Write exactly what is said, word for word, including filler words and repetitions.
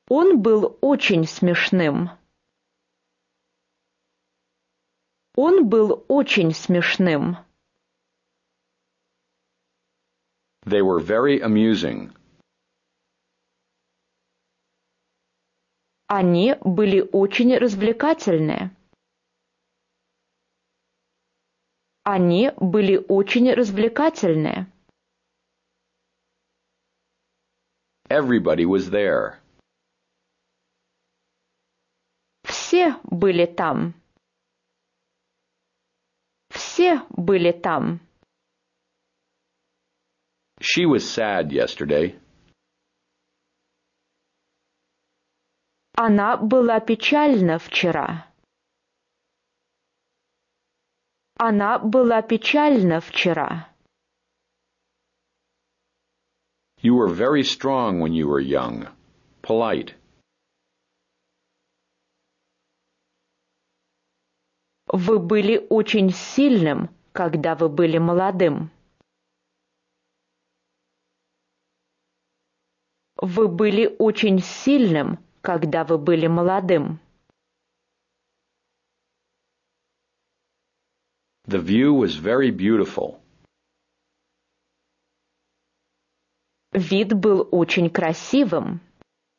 Он был очень смешным. Он был очень смешным. They were very amusing. Они были очень развлекательны. Они были очень развлекательны. Everybody was there. Все были там. Все были там. She was sad yesterday. Она была печальна вчера. Она была печальна вчера. You were very strong when you were young. Polite. Вы были очень сильным, когда вы были молодым. Вы были очень сильным, когда вы были молодым. The view was very beautiful. Вид был очень красивым.